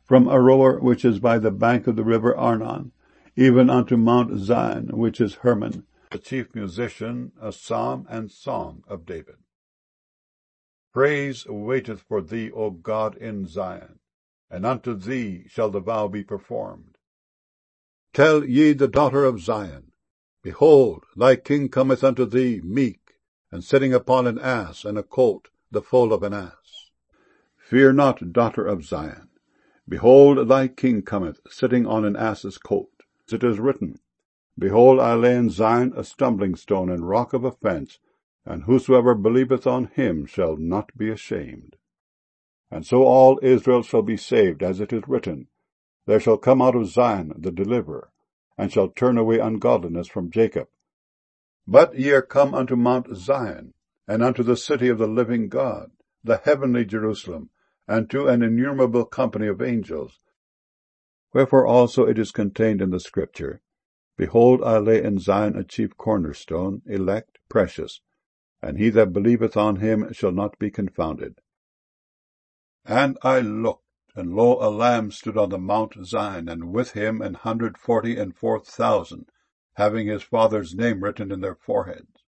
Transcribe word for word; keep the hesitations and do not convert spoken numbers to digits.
from Aroer, which is by the bank of the river Arnon, even unto Mount Zion, which is Hermon. The chief musician, a psalm and song of David. Praise waiteth for thee, O God, in Zion, and unto thee shall the vow be performed. Tell ye the daughter of Zion, Behold, thy king cometh unto thee meek, and sitting upon an ass and a colt, the foal of an ass. Fear not, daughter of Zion. Behold, thy king cometh, sitting on an ass's colt. It is written, Behold, I lay in Zion a stumbling stone and rock of offence, and whosoever believeth on him shall not be ashamed. And so all Israel shall be saved, as it is written, There shall come out of Zion the deliverer, and shall turn away ungodliness from Jacob. But ye are come unto Mount Zion, and unto the city of the living God, the heavenly Jerusalem, and to an innumerable company of angels. Wherefore also it is contained in the Scripture, Behold, I lay in Zion a chief cornerstone, elect, precious, and he that believeth on him shall not be confounded. And I looked, and lo, a Lamb stood on the Mount Zion, and with him an hundred forty and four thousand, having his Father's name written in their foreheads.